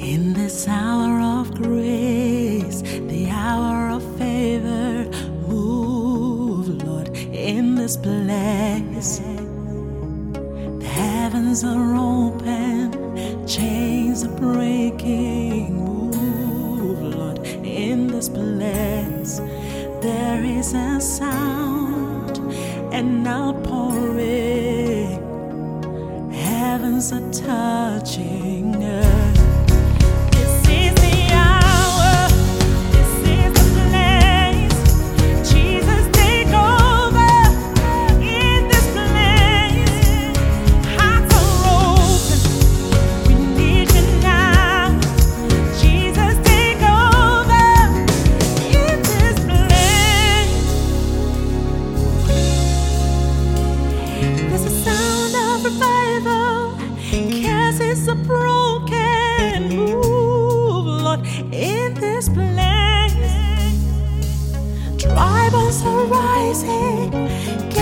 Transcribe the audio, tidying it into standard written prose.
In this hour of grace, the hour of favor, move, Lord, in this place. The heavens are open, chains are breaking. Move, Lord, in this place. There is a sound, an outpouring. Heavens are touching earth. Is a broken move, Lord, in this place. Dry bones are rising,